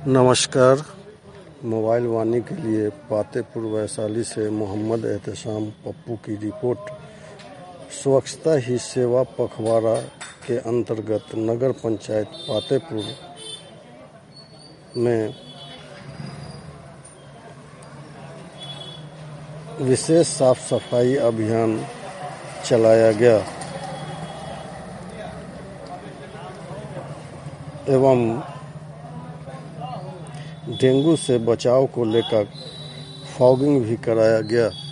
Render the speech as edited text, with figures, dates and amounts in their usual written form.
नमस्कार। मोबाइल वाणी के लिए पातेपुर वैशाली से मोहम्मद एहतेशाम पप्पू की रिपोर्ट। स्वच्छता ही सेवा पखवाड़ा के अंतर्गत नगर पंचायत पातेपुर में विशेष साफ सफाई अभियान चलाया गया एवं डेंगू से बचाव को लेकर फॉगिंग भी कराया गया।